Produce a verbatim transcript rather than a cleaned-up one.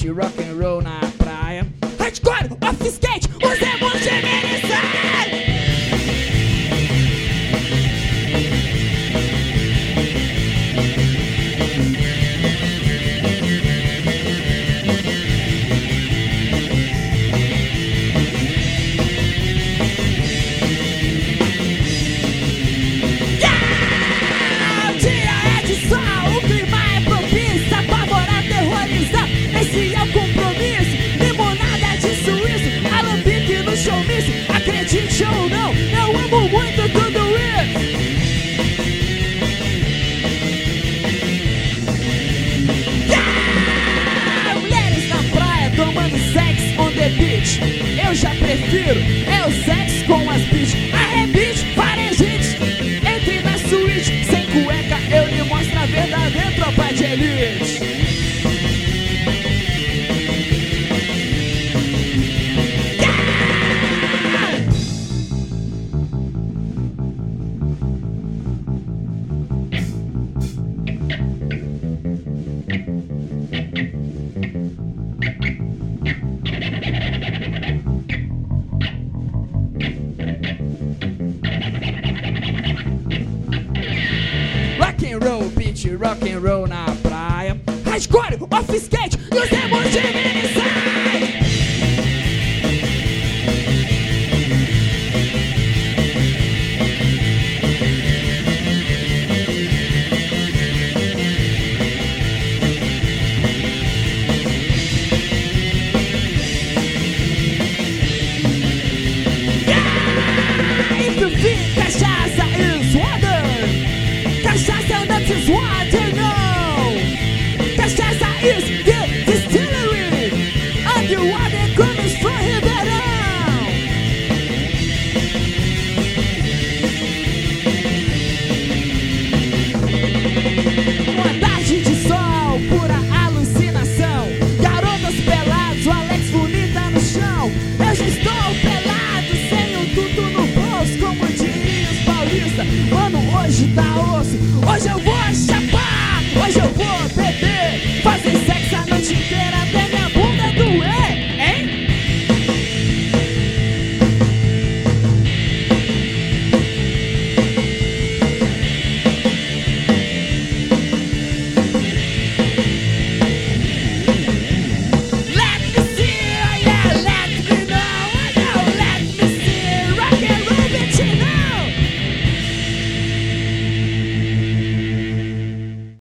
beat, rock and roll na praia. Hardcore, off skate, os emos geminizados. Esse é o compromisso, limonada de suíço, alambique no showmício, acredite ou não, eu amo muito tudo isso. Yeah! Mulheres na praia tomando sex on the beach, eu já prefiro, é o sexo com as bitch, arrebite, faringite, entre na suíte, sem cueca eu lhe mostro a verdadeira tropa de elite. Rock and roll, beat, rock and roll na praia. Hardcore, off skate e os emos geminizados. If you think cachaça is water, cachaça not is water, no. Cachaça is the distillery, and the water comes from Ribeirão. Uma tarde de sol, pura alucinação. Garotas peladas, o Alex bonita no chão. Eu já estou pelado, sem um tudo no bolso, como diria os paulistas. Mano, hoje tá osso, hoje eu vou chapar, hoje eu vou beber.